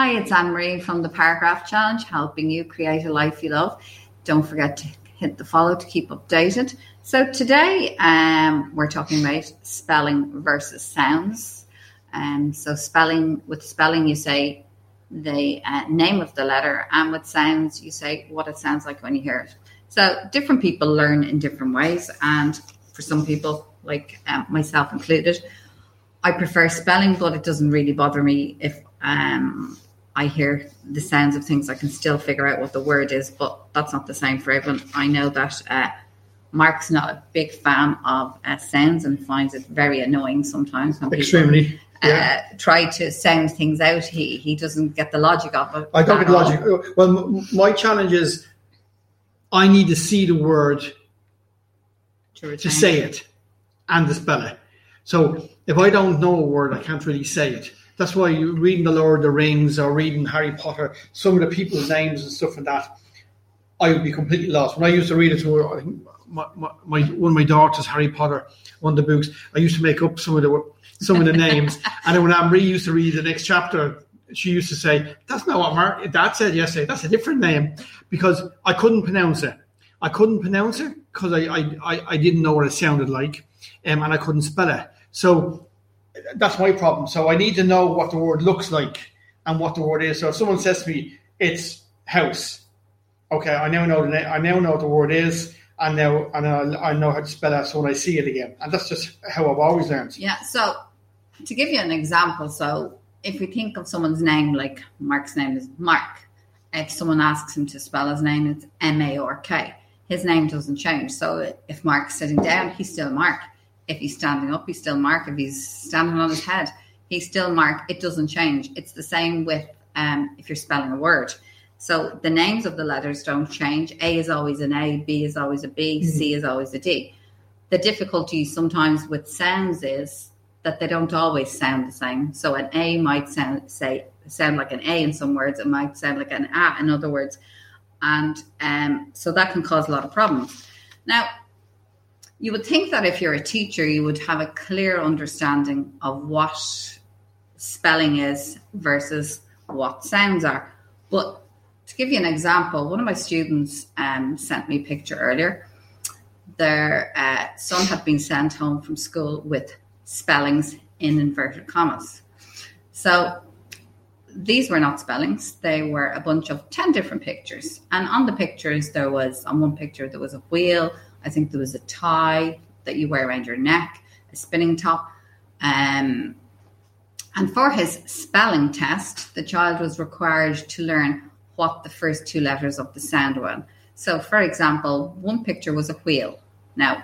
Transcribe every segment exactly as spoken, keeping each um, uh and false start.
Hi, it's Anne-Marie from the Paragraph Challenge, helping you create a life you love. Don't forget to hit the follow to keep updated. So today um, we're talking about spelling versus sounds. Um, so spelling, with spelling you say the uh, name of the letter, and with sounds you say what it sounds like when you hear it. So different people learn in different ways, and for some people, like um, myself included, I prefer spelling, but it doesn't really bother me if um, I hear the sounds of things. I can still figure out what the word is, but that's not the same for everyone. I know that uh, Mark's not a big fan of uh, sounds and finds it very annoying sometimes when Extremely, people yeah. uh, try to sound things out. He he doesn't get the logic of it. I don't get the all. logic. Well, m- my challenge is I need to see the word to, to say it and to spell it. So if I don't know a word, I can't really say it. That's why you're reading The Lord of the Rings or reading Harry Potter, some of the people's names and stuff like that, I would be completely lost. When I used to read it to I think my, my, my, one of my daughters, Harry Potter, one of the books, I used to make up some of the some of the names. And then when Anne-Marie used to read the next chapter, she used to say, that's not what Mark, Dad said yesterday. That's a different name, because I couldn't pronounce it. I couldn't pronounce it because I, I, I, I didn't know what it sounded like, um, and I couldn't spell it. So that's my problem. So I need to know what the word looks like and what the word is. So if someone says to me, it's house, okay, I now know the na- I now know what the word is, and now and I, I know how to spell it. So when I see it again, and that's just how I've always learned. Yeah. So to give you an example, so if we think of someone's name, like Mark's name is Mark, if someone asks him to spell his name, it's M A R K. His name doesn't change. So if Mark's sitting down, he's still Mark. If he's standing up, he's still Mark. If he's standing on his head, he's still Mark. It doesn't change. It's the same with um, if you're spelling a word. So the names of the letters don't change. A is always an A, B is always a B, mm-hmm. C is always a D. The difficulty sometimes with sounds is that they don't always sound the same. So an A might sound say sound like an A in some words. It might sound like an A in other words. And um, so that can cause a lot of problems. Now, you would think that if you're a teacher, you would have a clear understanding of what spelling is versus what sounds are. But to give you an example, one of my students um, sent me a picture earlier. Their uh, son had been sent home from school with spellings in inverted commas. So these were not spellings. They were a bunch of ten different pictures. And on the pictures, there was, on one picture, there was a wheel. I think there was a tie that you wear around your neck, a spinning top. Um, and for his spelling test, the child was required to learn what the first two letters of the sound were. So, for example, one picture was a wheel. Now,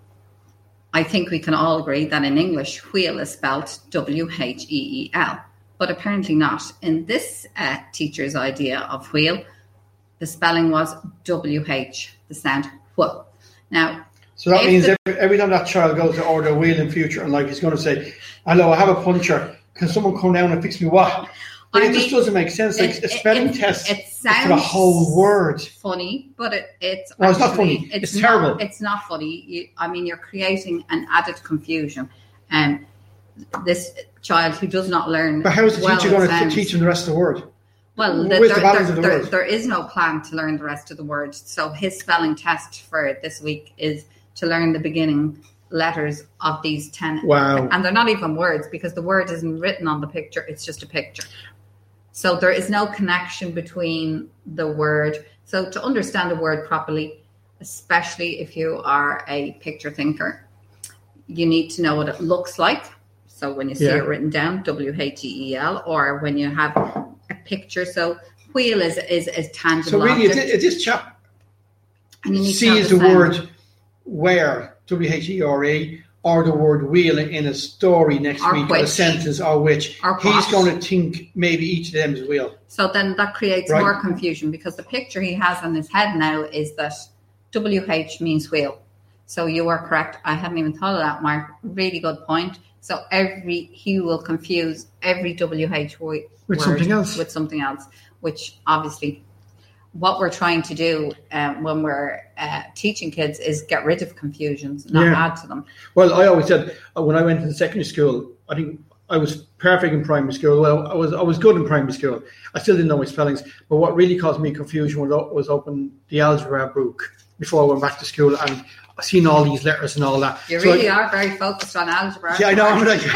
I think we can all agree that in English, wheel is spelled W H E E L, but apparently not. In this uh, teacher's idea of wheel, the spelling was W H, the sound wh. Now, so that means the, every, every time that child goes to order a wheel in future, and like he's going to say, hello, I have a puncher. Can someone come down and fix me what? But it mean, just doesn't make sense. Like it, a spelling it, test it, it sounds for the whole word. Funny, but it, it's no, actually, it's not funny. It's, it's terrible. Not, it's not funny. You, I mean, you're creating an added confusion. And um, this child who does not learn. But how is the well teacher going sounds, to teach him the rest of the word? Well, the, Where's there, the balance there, of the there, word? There is no plan to learn the rest of the word. So his spelling test for this week is to learn the beginning letters of these ten. Wow. And they're not even words because the word isn't written on the picture. It's just a picture. So there is no connection between the word. So to understand a word properly, especially if you are a picture thinker, you need to know what it looks like. So when you see yeah. it written down, W H E E L, or when you have a picture. So wheel is is a tangible So really, object. It, this chap sees the, the sound. word where, W H E R E, or the word wheel in a story next or week, which. or a sentence, or which. Or He's going to think maybe each of them is wheel. So then that creates right. more confusion because the picture he has on his head now is that W H means wheel. So you are correct. I hadn't even thought of that, Mark. Really good point. So every he will confuse every W H word with something else. With something else, which obviously what we're trying to do um, when we're uh, teaching kids is get rid of confusions, not yeah. add to them. Well, I always said uh, when I went to secondary school, I think I was perfect in primary school. Well, I was I was good in primary school. I still didn't know my spellings. But what really caused me confusion was, was open the algebra book before I went back to school and seeing all these letters and all that. You so really I, are very focused on algebra. Yeah, I know. I'm like,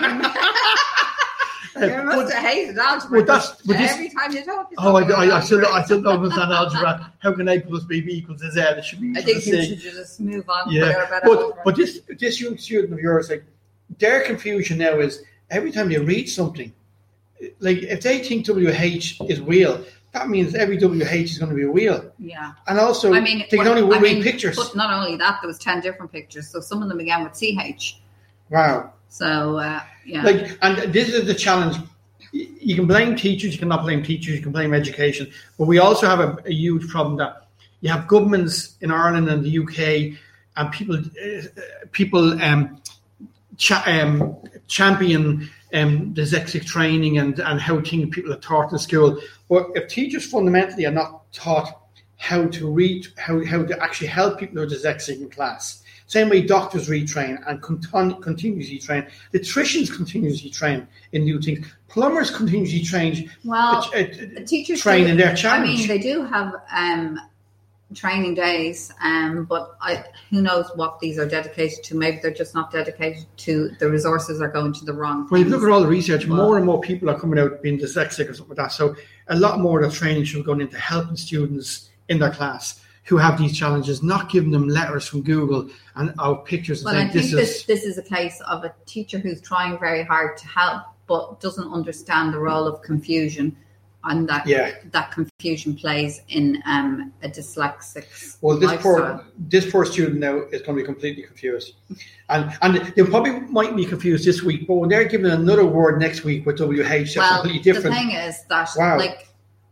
you must have hated algebra. Well, that's, but this, every time you talk. Oh, I, I, I still I still don't understand algebra. How can A plus B be equals to Z? It should be. I think you should just move on. Yeah, but but this this young student of yours, like their confusion now is every time they read something, like if they think W H is wheel, that means every W H is going to be a wheel. Yeah. And also, I mean, they can well, only I read mean, pictures. But not only that, there was ten different pictures, so some of them began with C H. Wow. So uh, yeah. Like, and this is the challenge. You can blame teachers, you cannot blame teachers, you can blame education, but we also have a, a huge problem that you have governments in Ireland and the U K, and people uh, people um, cha- um, champion um, dyslexic training and, and how things people are taught in school. But if teachers fundamentally are not taught how to read, how, how to actually help people who are dyslexic in class, same way doctors retrain and continu- continuously train, electricians continuously train in new things, plumbers continuously train. Well, uh, uh, teachers train do, in their challenge. I mean, they do have um, training days, um, but I, who knows what these are dedicated to? Maybe they're just not dedicated to. The resources are going to the wrong. Well, you look at all the research. Well, more and more people are coming out being dyslexic or something like that. So a lot more of the training should be going into helping students in their class who have these challenges, not giving them letters from Google and our pictures. And well, saying, I think this, this, is, this is a case of a teacher who's trying very hard to help, but doesn't understand the role of confusion, and that yeah. that confusion plays in um, a dyslexic Well, this lifestyle. poor this poor student now is going to be completely confused, and and they probably might be confused this week, but when they're given another word next week with W H, that's well, completely different. The thing is that wow. like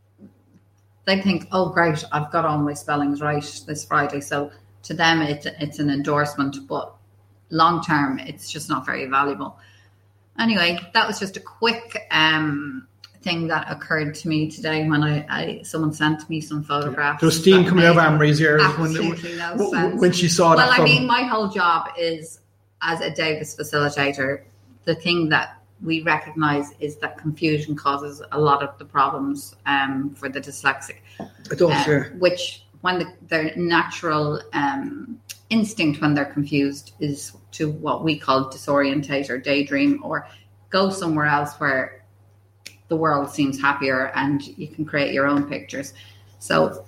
they think, oh great, I've got all my spellings right this Friday, so to them it, it's an endorsement, but long term it's just not very valuable. Anyway, that was just a quick um, thing that occurred to me today when I, I someone sent me some photographs. There was steam coming out of Anne-Marie's ears when, no when, when she saw that. Well, from... I mean, my whole job is as a Davis facilitator. The thing that we recognise is that confusion causes a lot of the problems um, for the dyslexic. It does, uh, yeah. Which, when the, their natural um, instinct when they're confused is to what we call disorientate or daydream or go somewhere else where the world seems happier and you can create your own pictures. So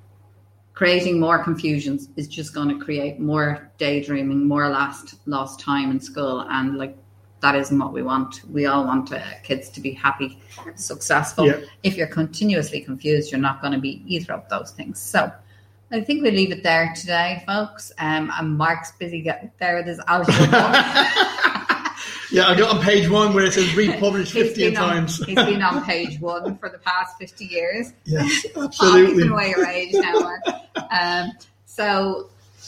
creating more confusions is just going to create more daydreaming, more lost lost time in school, and like that isn't what we want. We all want uh, kids to be happy, successful. Yeah. If you're continuously confused, you're not going to be either of those things. So I think we'll leave it there today, folks. Um, and Mark's busy getting there with his algebra. Yeah, I got on page one where it says republished fifteen times. On, he's been on page one for the past fifty years. Yes, Oh, absolutely. giving away your age now, Mark. Um, so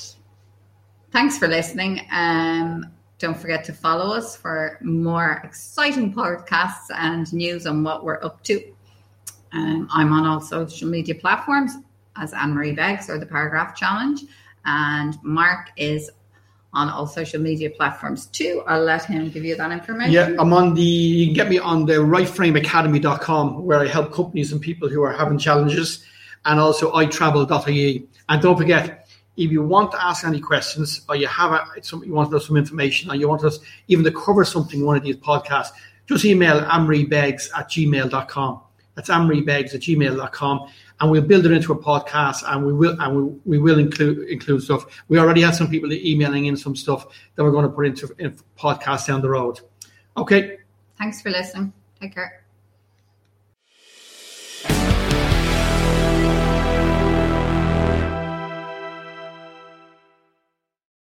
thanks for listening. Um, don't forget to follow us for more exciting podcasts and news on what we're up to. Um, I'm on all social media platforms as Anne-Marie Beggs or the Paragraph Challenge, and Mark is on all social media platforms too. I'll let him give you that information. Yeah, I'm on the, you can get me on the right frame academy dot com where I help companies and people who are having challenges, and also i travel dot I E. And don't forget, if you want to ask any questions or you have a, some, you want us some information or you want us even to cover something in one of these podcasts, just email anne-marie-beggs at gmail dot com. That's anne-marie-beggs at gmail dot com. And we'll build it into a podcast, and we will and we, we will include include stuff. We already have some people emailing in some stuff that we're going to put into in podcasts down the road. Okay. Thanks for listening. Take care.